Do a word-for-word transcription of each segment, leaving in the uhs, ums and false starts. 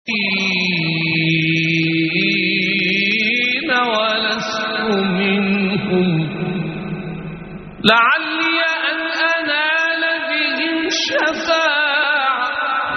ولست منهم لعلي أن أنال بهم شفاعة.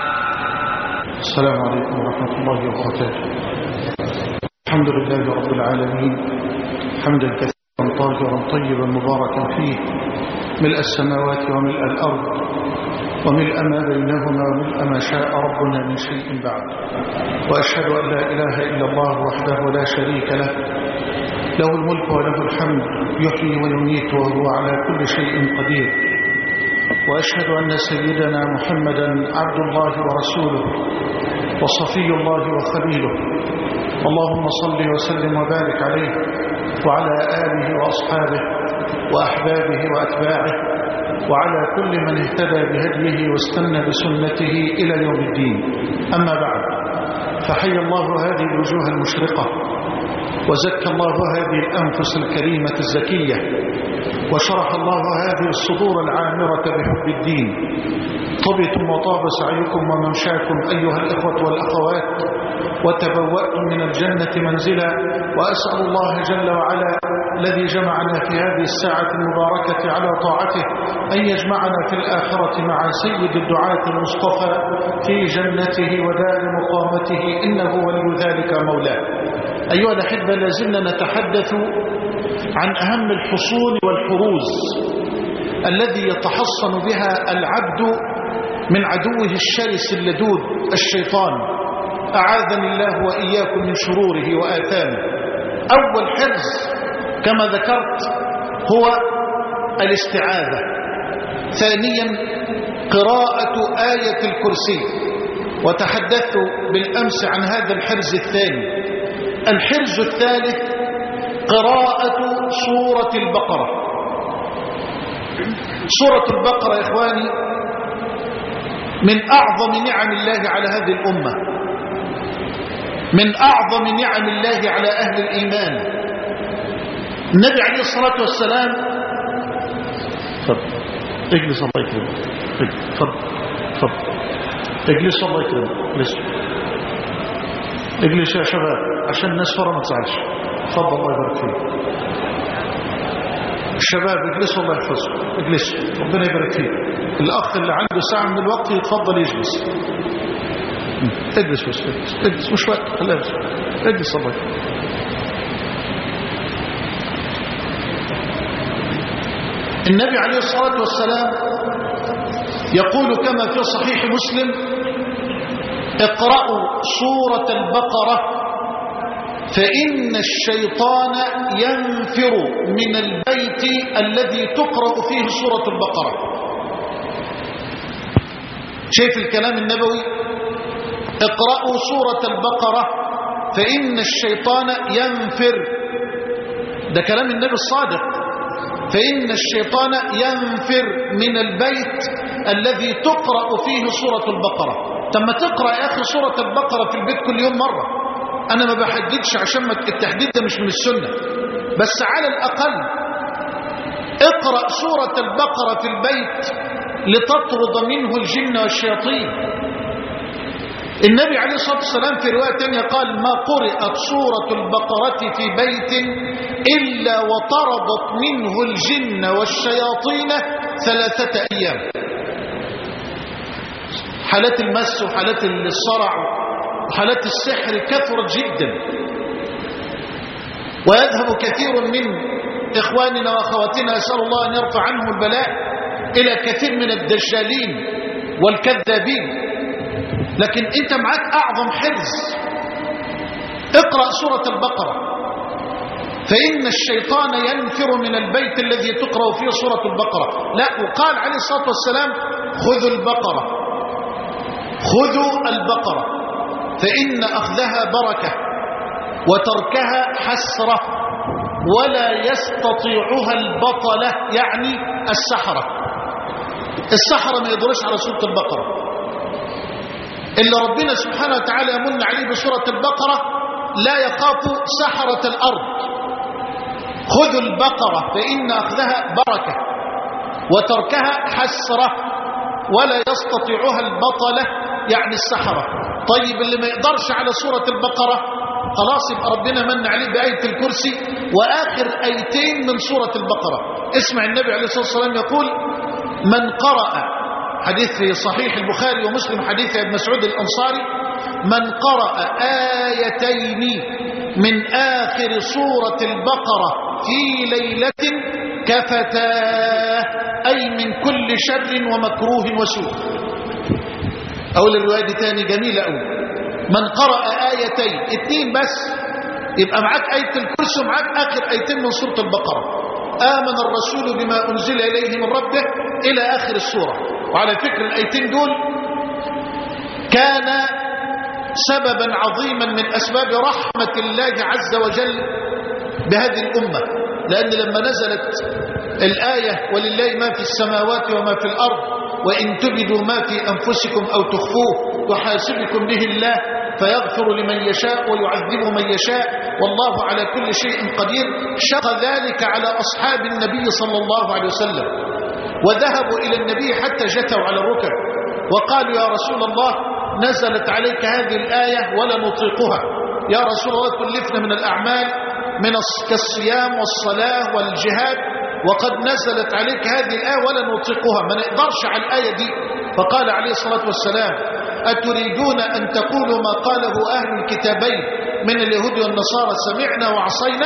السلام عليكم ورحمة الله وبركاته. الحمد لله رب العالمين حمدا كثيرا طاهرا طيبا مباركا فيه، ملء السماوات وملء الأرض وملء ما بينهما وملء ما شاء ربنا من شيء بعد. وأشهد أن لا إله إلا الله وحده لا شريك له، له الملك وله الحمد، يحيي ويميت وهو على كل شيء قدير. وأشهد أن سيدنا محمدا عبد الله ورسوله وصفي الله وخليله، اللهم صل وسلم وبارك عليه وعلى آله وأصحابه وأحبابه وأتباعه وعلى كل من اهتدى بهديه واستنى بسنته إلى يوم الدين. أما بعد، فحي الله هذه الوجوه المشرقة، وزكى الله هذه الأنفس الكريمة الزكية، وشرح الله هذه الصدور العامرة بحب الدين. طبتم وطاب سعيكم وممشاكم أيها الإخوة والأخوات، وتبوأتم من الجنة منزلا. وأسأل الله جل وعلا الذي جمعنا في هذه الساعة المباركة على طاعته أن يجمعنا في الآخرة مع سيد الدعاة المصطفى في جنته ودار مقامته، إنه ولي ذلك مولاه. أيها الأحبة، لازلنا نتحدث عن أهم الحصون والحروز الذي يتحصن بها العبد من عدوه الشرس اللدود الشيطان، أعاذني الله وإياكم من شروره وآثامه. أول حرز كما ذكرت هو الاستعاذة. ثانيا قراءة آية الكرسي، وتحدثت بالأمس عن هذا الحرز الثاني. الحرز الثالث قراءة سورة البقرة. سورة البقرة يا إخواني من أعظم نعم الله على هذه الأمة، من أعظم نعم الله على أهل الإيمان. النبي عليه الصلاة والسلام تفضل اجلس الله يكرمك، تفضل تفضل اجلس الله يكرمك، اجلس اجلس يا شباب عشان الناس فرا ما تزعلش. تفضل الله يبارك فيك. الشباب اجلسوا الله يحفظكم، اجلسوا ربنا يبارك فيك. الأخ اللي عنده ساعة من الوقت يتفضل يجلس. اجلس بس اجلس, اجلس. مش وقت، خليها بس اجلس الله يكرمك. النبي عليه الصلاة والسلام يقول كما في صحيح مسلم: اقرأوا سورة البقرة فإن الشيطان ينفر من البيت الذي تقرأ فيه سورة البقرة. شايف الكلام النبوي؟ اقرأوا سورة البقرة فإن الشيطان ينفر، ده كلام النبي الصادق. فإن الشيطان ينفر من البيت الذي تقرأ فيه سورة البقرة. تم تقرأ يا أخي سورة البقرة في البيت كل يوم مرة. أنا ما بحددش عشان التحديد ده مش من السنة، بس على الأقل اقرأ سورة البقرة في البيت لتطرد منه الجن والشياطين. النبي عليه الصلاة والسلام في رواية تانية قال: ما قرأت سورة البقرة في بيت إلا وطردت منه الجن والشياطين ثلاثة أيام. حالات المس وحالات الصرع وحالات السحر كثرت جدا، ويذهب كثير من إخواننا وأخواتنا أسأل الله أن يرفع عنهم البلاء إلى كثير من الدجالين والكذابين. لكن أنت معك أعظم حرز، اقرأ سورة البقرة فإن الشيطان ينفر من البيت الذي تقرأ فيه سورة البقرة. لا، وقال عليه الصلاة والسلام: خذوا البقرة، خذوا البقرة فإن أخذها بركة وتركها حسرة ولا يستطيعها البطلة، يعني السحرة. السحرة ما يدرس على سورة البقرة إلا ربنا سبحانه وتعالى يمن عليه بسورة البقرة، لا يخاف سحرة الأرض. خذوا البقرة فإن أخذها بركة وتركها حسرة ولا يستطيعها البطلة، يعني السحرة. طيب اللي ما يقدرش على سورة البقرة خلاص يبقى ربنا من عليه بآية الكرسي وآخر آيتين من سورة البقرة. اسمع النبي عليه الصلاة والسلام يقول: من قرأ، حديث في صحيح البخاري ومسلم حديث ابن مسعود الأنصاري: من قرأ آيتين من آخر سورة البقرة في ليلة كفتاه، أي من كل شر ومكروه وسوء. أقول الرواية دي تاني جميلة أوي: من قرأ آيتين، اتنين بس، يبقى معاك آية الكرسي ومعاك آخر آيتين من سورة البقرة: آمن الرسول بما أنزل إليه من ربه إلى آخر السورة. وعلى فكرة الآيتين دول كان سببا عظيما من أسباب رحمة الله عز وجل بهذه الأمة، لأن لما نزلت الآية: ولله ما في السماوات وما في الأرض وإن تبدوا ما في أنفسكم أو تخفوه يحاسبكم به الله فيغفر لمن يشاء ويعذب من يشاء والله على كل شيء قدير، شق ذلك على أصحاب النبي صلى الله عليه وسلم، وذهبوا إلى النبي حتى جثوا على الركب وقالوا: يا رسول الله، نزلت عليك هذه الآية ولا نطيقها، يا رسول الله كلفنا من الأعمال من كالصيام والصلاة والجهاد، وقد نزلت عليك هذه الآية ولا نطيقها، ما نقدرش على الآية دي. فقال عليه الصلاة والسلام: أتريدون أن تقولوا ما قاله أهل الكتابين من اليهود والنصارى: سمعنا وعصينا؟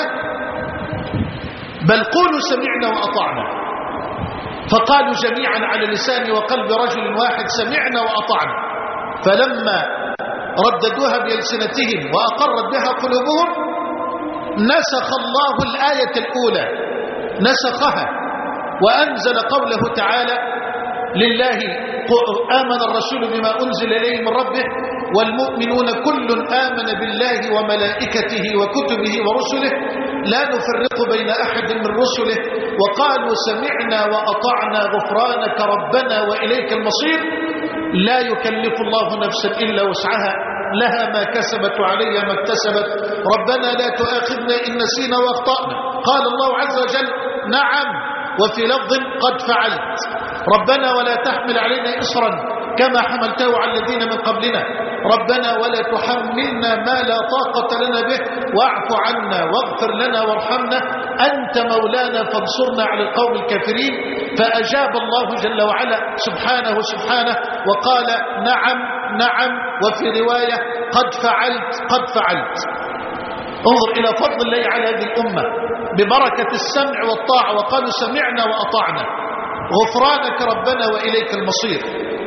بل قولوا سمعنا وأطعنا. فقالوا جميعا على لسان وقلب رجل واحد: سمعنا وأطعنا. فلما رددوها بألسنتهم وأقرت بها قلوبهم نسخ الله الآية الأولى، نسخها وأنزل قوله تعالى: لله آمن الرسول بما أنزل إليه من ربه والمؤمنون كل آمن بالله وملائكته وكتبه ورسله لا نفرق بين أحد من رسله وقالوا سمعنا وأطعنا غفرانك ربنا وإليك المصير. لا يكلف الله نفسا إلا وسعها، لها ما كسبت وعليها ما اكتسبت، ربنا لا تؤاخذنا إن نسينا وأخطأنا. قال الله عز وجل: نعم، وفي لفظ: قد فعلت. ربنا ولا تحمل علينا إصرا كما حملته على الذين من قبلنا، ربنا ولا تحملنا ما لا طاقة لنا به واعف عنا واغفر لنا وارحمنا أنت مولانا فانصرنا على القوم الكافرين. فأجاب الله جل وعلا سبحانه سبحانه وقال: نعم نعم، وفي رواية: قد فعلت قد فعلت. انظر إلى فضل الله على هذه الأمة ببركة السمع والطاعة، وقالوا سمعنا وأطعنا غفرانك ربنا وإليك المصير.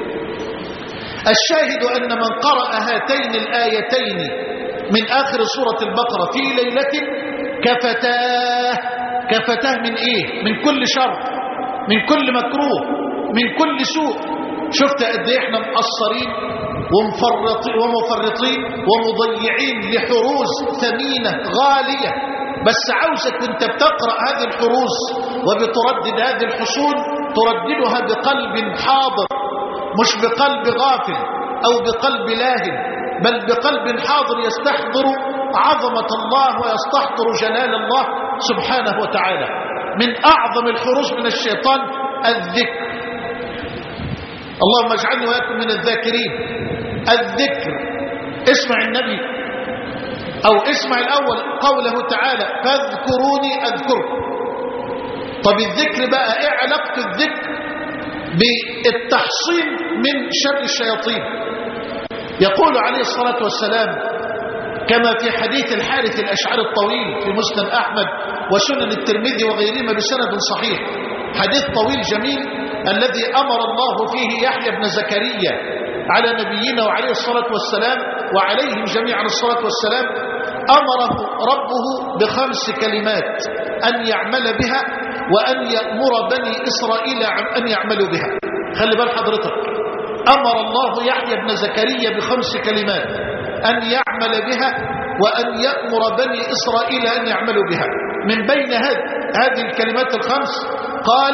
الشاهد أن من قرأ هاتين الآيتين من آخر سورة البقرة في ليلة كفتاه. كفتاه من إيه؟ من كل شر، من كل مكروه، من كل سوء. شفت قد إيه إحنا مقصرين ومفرطين ومضيعين لحروز ثمينة غالية، بس عاوزك وانت بتقرأ هذه الحروز وبتردد هذه الحصول ترددها بقلب حاضر، مش بقلب غافل أو بقلب لاهن، بل بقلب حاضر يستحضر عظمة الله ويستحضر جلال الله سبحانه وتعالى. من أعظم الحروز من الشيطان الذكر. اللهم اجعلني وإياكم من الذاكرين. الذكر، اسمع النبي أو اسمع الأول قوله تعالى: فاذكروني أذكركم. طب الذكر بقى إيه علاقة الذكر بالتحصين من شر الشياطين؟ يقول عليه الصلاة والسلام كما في حديث الحارث الأشعري الطويل في مسند أحمد وسنن الترمذي وغيرهما بسند صحيح، حديث طويل جميل الذي أمر الله فيه يحيى بن زكريا على نبينا وعليه الصلاة والسلام وعليهم جميعا الصلاة والسلام، أمره ربه بخمس كلمات أن يعمل بها وأن يأمر بني إسرائيل أن يعملوا بها. خلي بال حضرتك، أمر الله يحيى بن زكريا بخمس كلمات أن يعمل بها وأن يأمر بني إسرائيل أن يعملوا بها. من بين هذه الكلمات الخمس قال: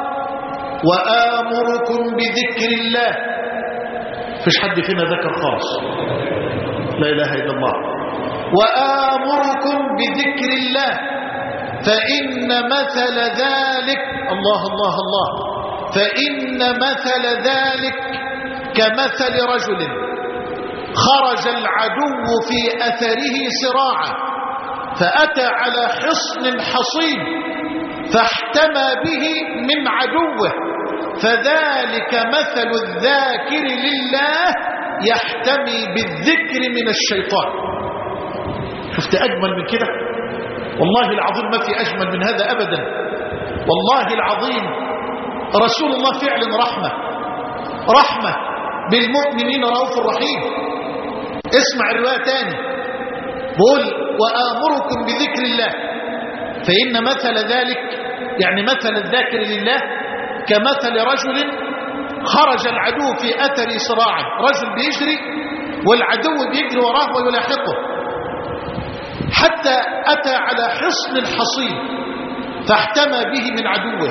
وآمركم بذكر الله. فيش حد فينا ذكر خاص، لا إله إلا الله. وآمركم بذكر الله فإن مثل ذلك، الله الله الله، فإن مثل ذلك كمثل رجل خرج العدو في أثره سراعا فأتى على حصن حصين فاحتمى به من عدوه، فذلك مثل الذاكر لله يحتمي بالذكر من الشيطان. شفت أجمل من كده؟ والله العظيم ما في أجمل من هذا أبدا. والله العظيم رسول الله فعلا رحمة رحمة بالمؤمنين رؤوف رحيم. اسمع الرواية تاني، بقول وآمركم بذكر الله فإن مثل ذلك يعني مثل الذاكر لله كمثل رجل خرج العدو في أثر صراعا، رجل بيجري والعدو بيجري وراه ويلاحقه حتى أتى على حصن حصين فاحتمى به من عدوه،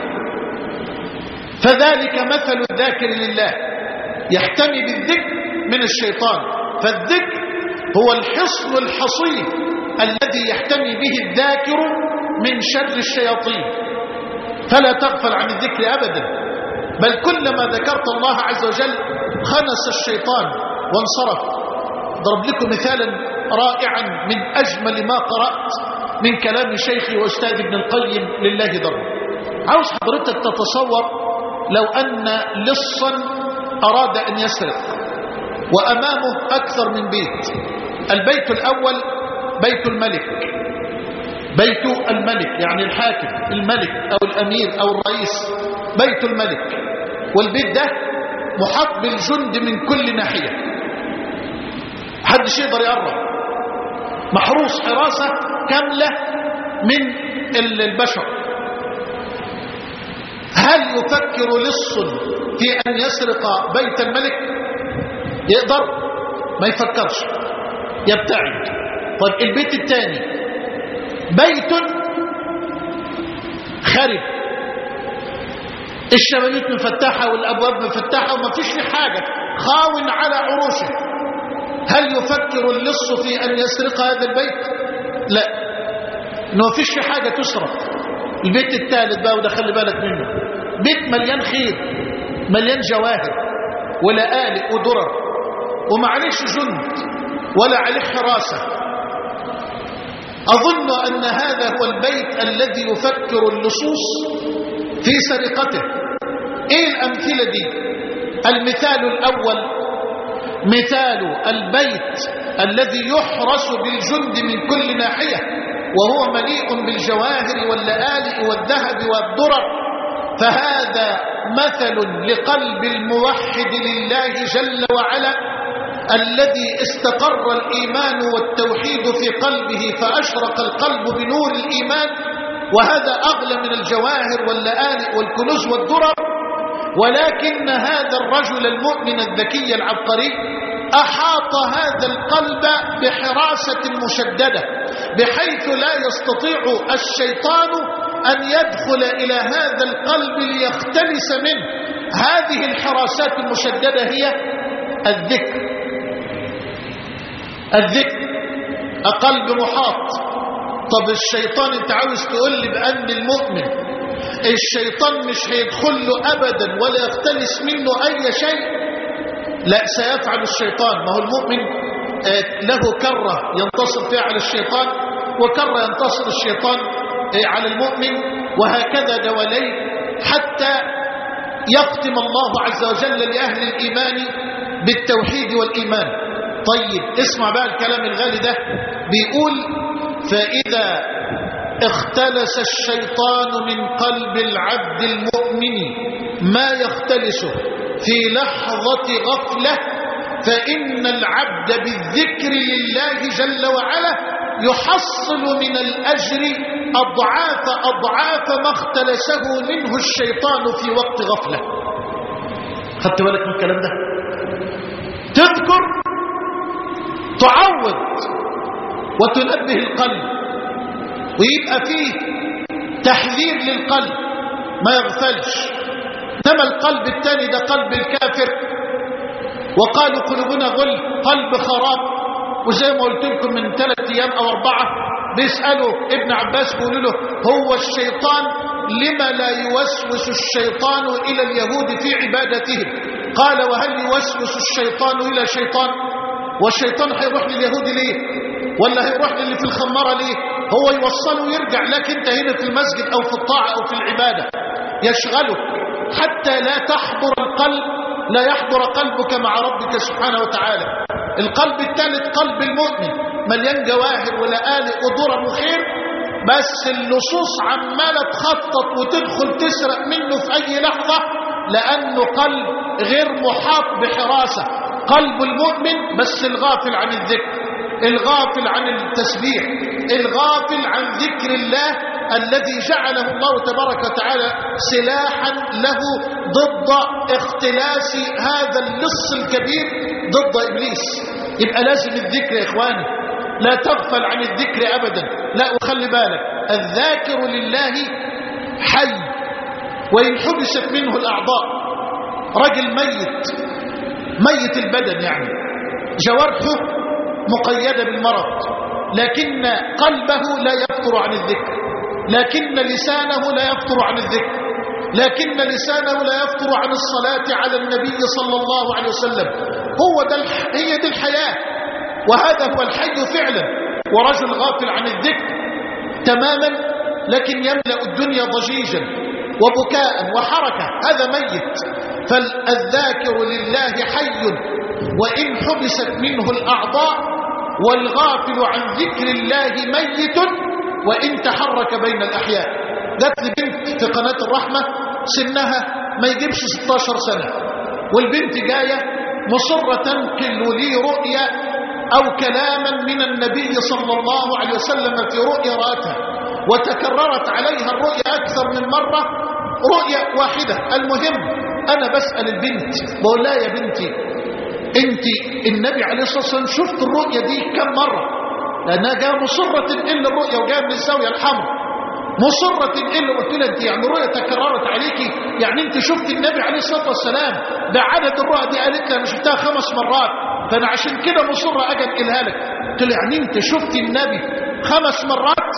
فذلك مثل الذاكر لله يحتمي بالذكر من الشيطان. فالذكر هو الحصن الحصين الذي يحتمي به الذاكر من شر الشياطين، فلا تغفل عن الذكر أبدا، بل كلما ذكرت الله عز وجل خنس الشيطان وانصرف. ضرب لكم مثالا رائعا من أجمل ما قرأت من كلام شيخي وأستاذ ابن القيم لله ضر. عاوز حضرتك تتصور لو أن لصا أراد أن يسرق وأمامه أكثر من بيت. البيت الأول بيت الملك، بيت الملك يعني الحاكم الملك أو الأمير أو الرئيس، بيت الملك، والبيت ده محاط بالجند من كل ناحية، محدش يقدر يقرب، محروس حراسة كاملة من البشر. هل يفكر لص في أن يسرق بيت الملك؟ يقدر؟ ما يفكرش، يبتعد. طيب البيت الثاني بيت خرب، الشبابيك مفتحة والأبواب مفتحة وما فيش في حاجة، خاون على عروشه. هل يفكر اللص في أن يسرق هذا البيت؟ لا، إنه ما فيش في حاجة تسرق. البيت الثالث بقى وده خلي بالك منه، بيت مليان خير مليان جواهر ولآلئ ودرر ومعليش جند ولا عليه حراسة. أظن أن هذا هو البيت الذي يفكر اللصوص في سرقته. إيه الأمثلة دي؟ المثال الأول مثال البيت الذي يحرس بالجند من كل ناحية وهو مليء بالجواهر واللآلئ والذهب والدرر، فهذا مثل لقلب الموحد لله جل وعلا الذي استقر الإيمان والتوحيد في قلبه فأشرق القلب بنور الإيمان، وهذا أغلى من الجواهر واللآلئ والكنوز والدرر. ولكن هذا الرجل المؤمن الذكي العبقري أحاط هذا القلب بحراسة مشددة بحيث لا يستطيع الشيطان أن يدخل إلى هذا القلب ليختلس منه. هذه الحراسات المشددة هي الذكر. الذكر قلب محاط. طب الشيطان انت عاوز تقول لي بأن المؤمن الشيطان مش هيدخل له أبدا ولا يختلس منه أي شيء؟ لا، سيفعل الشيطان. ما هو المؤمن له كرة ينتصر فيها على الشيطان وكرة ينتصر الشيطان على المؤمن، وهكذا دوالي حتى يختم الله عز وجل لأهل الإيمان بالتوحيد والإيمان. طيب اسمع بقى الكلام الغالي ده، بيقول فإذا اختلس الشيطان من قلب العبد المؤمن ما يختلسه في لحظة غفلة فإن العبد بالذكر لله جل وعلا يحصل من الأجر أضعاف أضعاف ما اختلسه منه الشيطان في وقت غفلة. خدت بالك من الكلام ده؟ تذكر تعوض وتنبه القلب ويبقى فيه تحذير للقلب ما يغفلش. انما القلب الثاني ده قلب الكافر، وقالوا قلوبنا غل، قلب خراب. وزي ما قلت لكم من ثلاث ايام او اربعه بيسالوا ابن عباس بيقولوا له هو الشيطان لما لا يوسوس الشيطان الى اليهود في عبادتهم؟ قال وهل يوسوس الشيطان الى شيطان؟ والشيطان هيروح لليهودي ليه؟ ولا هيروح للي في الخمارة ليه؟ هو يوصله ويرجع لك انت هنا في المسجد او في الطاعة او في العبادة، يشغلك حتى لا تحضر القلب، لا يحضر قلبك مع ربك سبحانه وتعالى. القلب الثالث قلب المؤمن مليان جواهر ولآلئ ودرر وخير، بس اللصوص عمالة تخطط وتدخل تسرق منه في اي لحظة، لانه قلب غير محاط بحراسة. قلب المؤمن بس الغافل عن الذكر، الغافل عن التسبيح، الغافل عن ذكر الله الذي جعله الله تبارك وتعالى سلاحا له ضد اختلاس هذا اللص الكبير ضد إبليس. يبقى لازم الذكر يا إخواني، لا تغفل عن الذكر أبدا. لا، وخلي بالك الذاكر لله حي وإن حبست منه الأعضاء. رجل ميت ميت البدن، يعني جوارحه مقيدة بالمرض، لكن قلبه لا يفتر عن الذكر، لكن لسانه لا يفتر عن الذكر، لكن لسانه لا يفتر عن الصلاة على النبي صلى الله عليه وسلم. هو ده الح... هي دي الحياة، وهذا هو الحي فعلا. ورجل غافل عن الذكر تماما لكن يملأ الدنيا ضجيجا وبكاء وحركة، هذا ميت. فالذاكر لله حي وإن حبست منه الأعضاء، والغافل عن ذكر الله ميت وإن تحرك بين الأحياء. جات لي بنت في قناة الرحمة سنها ما يجيبش ستاشر سنة، والبنت جاية مصرة تنقل لي رؤيا أو كلاما من النبي صلى الله عليه وسلم في رؤيا رأتها، وتكررت عليها الرؤيا أكثر من مرة، رؤيا واحدة. المهم أنا بسأل البنت بقول لها يا بنتي انت النبي عليه الصلاة والسلام شفت الرؤية دي كم مرة؟ لأنها جاء مصرة إلا الرؤية وجاء من الزاوية الحمراء مصرة إلا. قلت لها انت يعني الرؤية تكررت عليكي، يعني انت شفت النبي عليه الصلاة والسلام ده عدد الرؤية دي؟ قالت لي انا شفتها خمس مرات فانا عشان كده مصرة اجي انقلها لك. قلت لها يعني انت شفت النبي خمس مرات؟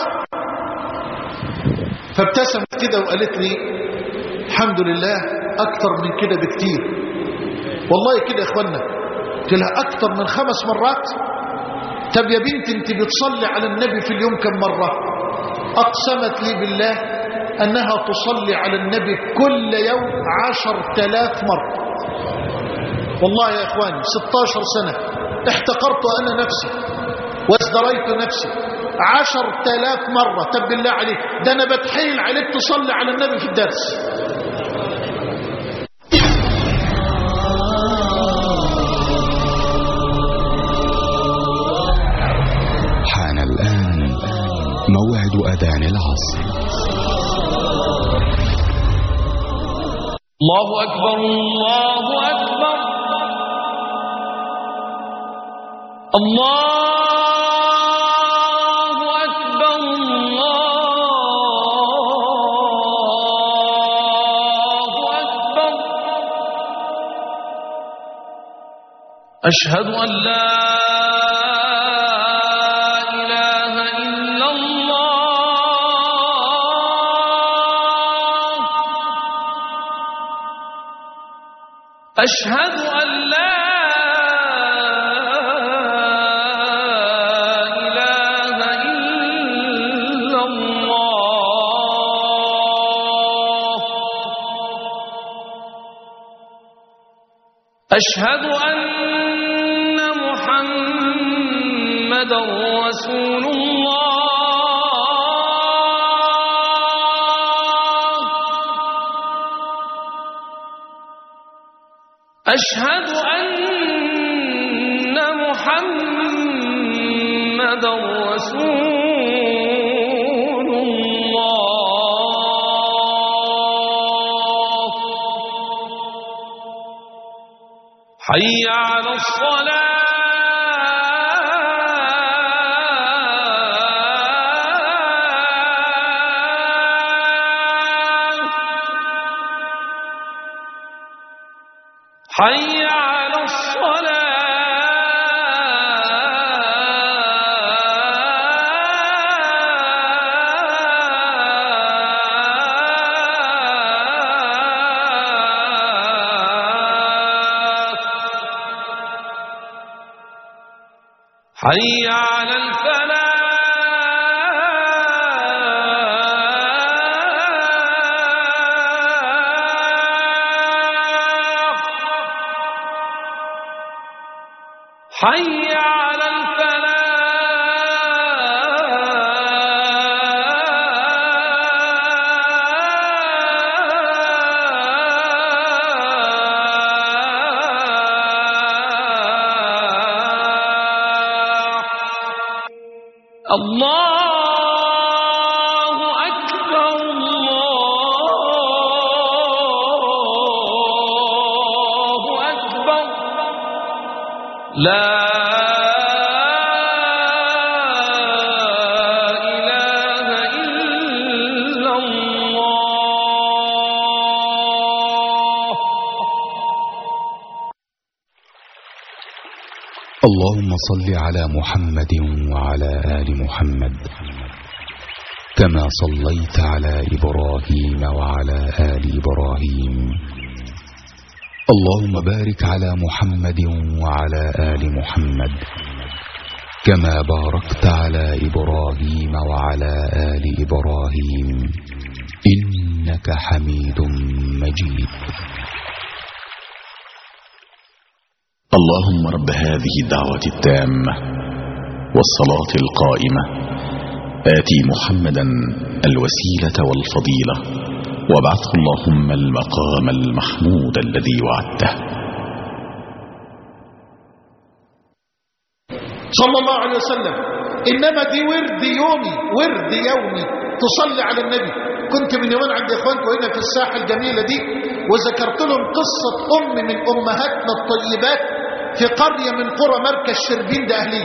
فابتسمت كده وقالت لي الحمد لله اكتر من كده بكتير. والله كده يا اخوانا. قلت لها اكتر من خمس مرات؟ طب يا بنت انت بتصلي على النبي في اليوم كم مرة؟ اقسمت لي بالله انها تصلي على النبي كل يوم عشر تلاف مرة. والله يا اخواني ستاشر سنة احتقرت انا نفسي وازدريت نفسي عشر تلاف مرة. طب بالله عليك ده انا بتحيل عليك تصلي على النبي في الدرس. حان الآن موعد أذان العصر. الله أكبر الله أكبر الله أكبر الله أكبر. أشهد أن لا أشهد أن لا إله إلا الله. أشهد أن محمدا رسول الله. أشهد أن محمدا رسول الله. حي على الصلاة. حي على الصلاة. حي على الفلاح حي على الفلاح الله أكبر الله أكبر لا إله إلا الله. اللهم صل على محمد وعلى آل محمد كما صليت على إبراهيم وعلى آل إبراهيم. اللهم بارك على محمد وعلى آل محمد كما باركت على إبراهيم وعلى آل إبراهيم إنك حميد مجيد. اللهم رب هذه الدعوة التامة والصلاة القائمة آتي محمدا الوسيلة والفضيلة وابعثه اللهم المقام المحمود الذي وعدته. صلى الله عليه وسلم إنما دي ورد يومي ورد يومي تصلي على النبي. كنت من يومين عند إخوانكم هنا في الساحة الجميلة دي وذكرت لهم قصة أم من أمهاتنا الطيبات في قرية من قرى مركز شربين ده أهلي.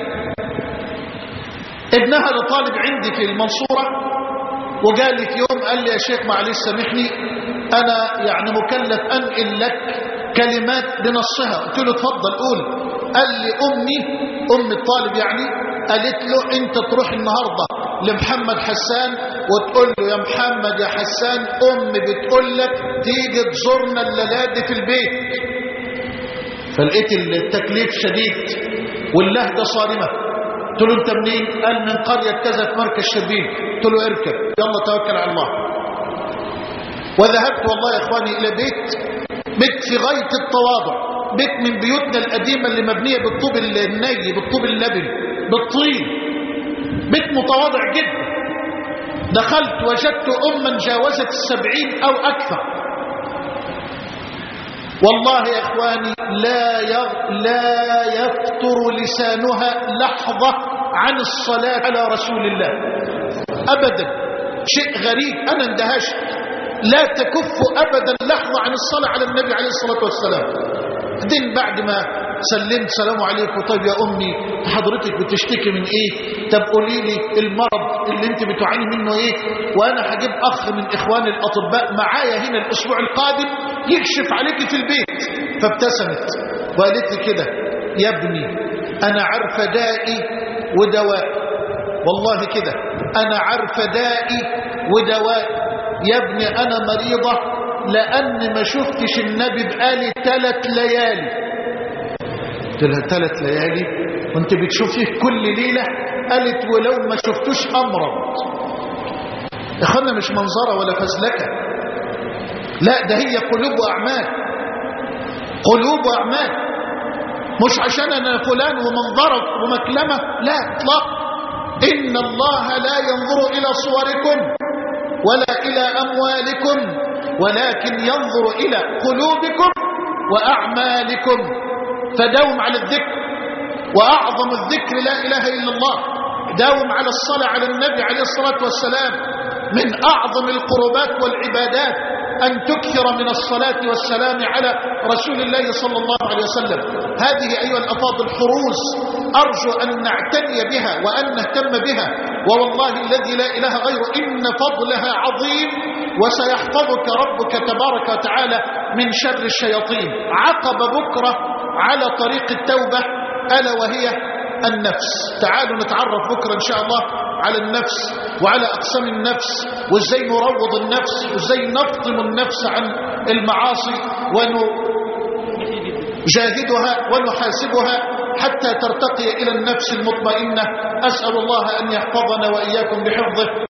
ابنها لطالب عندي في المنصورة وقال لي في يوم قال لي يا شيخ معلش سامحني أنا يعني مكلف أنقل لك كلمات بنصها. قلت له اتفضل قول. قال لي أمي أم الطالب يعني قالت له أنت تروح النهاردة لمحمد حسان وتقول له يا محمد يا حسان أمي بتقول لك تيجي تزورنا الليلة في البيت. فلقيت التكليف شديد واللهجة صارمة. قلت له انت منين؟ قال من قرية كذا في مركز شربين. قلت له اركب يلا توكل على الله. وذهبت والله يا اخواني الى بيت بيت في غاية التواضع، بيت من بيوتنا القديمة اللي مبنية بالطوب الني بالطوب اللبن بالطين، بيت متواضع جدا. دخلت وجدت أما جاوزت السبعين أو أكثر. والله يا إخواني لا لا يفتر لسانها لحظة عن الصلاة على رسول الله أبدا. شيء غريب أنا اندهشت. لا تكف أبدا لحظة عن الصلاة على النبي عليه الصلاة والسلام. بعدين بعد ما سلمت سلام عليكم طيب يا أمي حضرتك بتشتكي من إيه؟ طب قولي لي المرض اللي انت بتعاني منه إيه؟ وأنا هجيب أخ من إخواني الأطباء معايا هنا الأسبوع القادم يكشف عليك في البيت. فابتسمت وقالت لي كده يا ابني أنا عارفة دائي ودواء. والله كده أنا عارفة دائي ودواء يا ابني. أنا مريضة لأن ما شفتش النبي بقالي ثلاث ليالي. قلت لها ثلاث ليالي وانت بتشوفيه كل ليلة؟ قالت ولو ما شفتوش أمرض. اخوانا مش منظرة ولا فزلكة، لا ده هي قلوب وأعمال، قلوب وأعمال. مش عشان أنا فلان ومنظرك ومكلمة، لا اطلاق. إن الله لا ينظر إلى صوركم ولا إلى أموالكم ولكن ينظر إلى قلوبكم وأعمالكم. فداوم على الذكر، وأعظم الذكر لا إله إلا الله. داوم على الصلاة على النبي عليه الصلاة والسلام. من أعظم القربات والعبادات أن تكثر من الصلاة والسلام على رسول الله صلى الله عليه وسلم. هذه أيها الأفاضل حروز أرجو أن نعتني بها وأن نهتم بها. ووالله الذي لا إله غيره إن فضلها عظيم وسيحفظك ربك تبارك وتعالى من شر الشياطين. عقب بكرة على طريق التوبة ألا وهي النفس. تعالوا نتعرف بكرة إن شاء الله على النفس وعلى أقسام النفس وإزاي نروض النفس وإزاي نفطم النفس عن المعاصي ون نجاهدها ونحاسبها حتى ترتقي إلى النفس المطمئنة. أسأل الله أن يحفظنا وإياكم بحفظه.